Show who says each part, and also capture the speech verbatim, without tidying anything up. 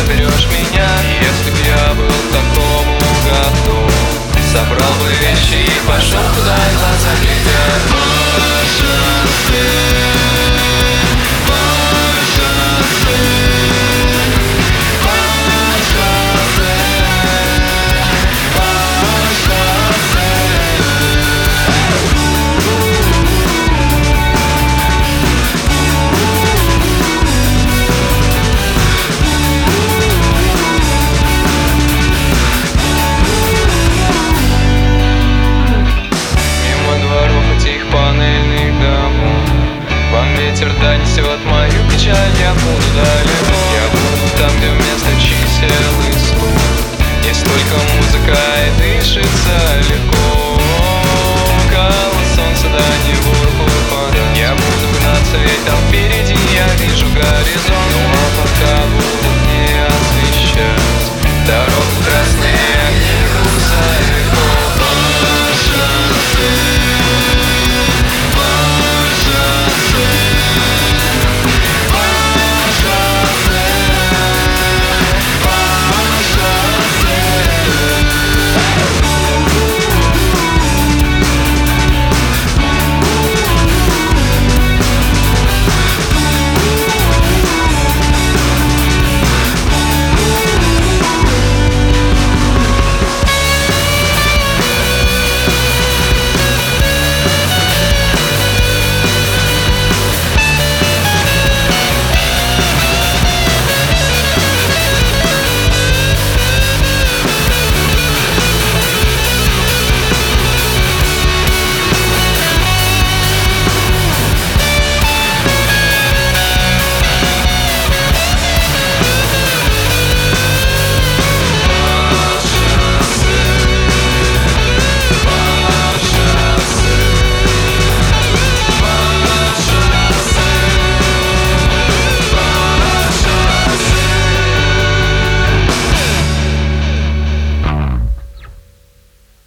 Speaker 1: заберешь меня. Если б я был к такому готов, собрал бы вещи и пошел туда, глаза глядят. Ветер донесет мою печаль, я буду далеко. Я буду там, где вместо чисел и слов есть только музыка и дышится легко. Около солнца да не в урбу.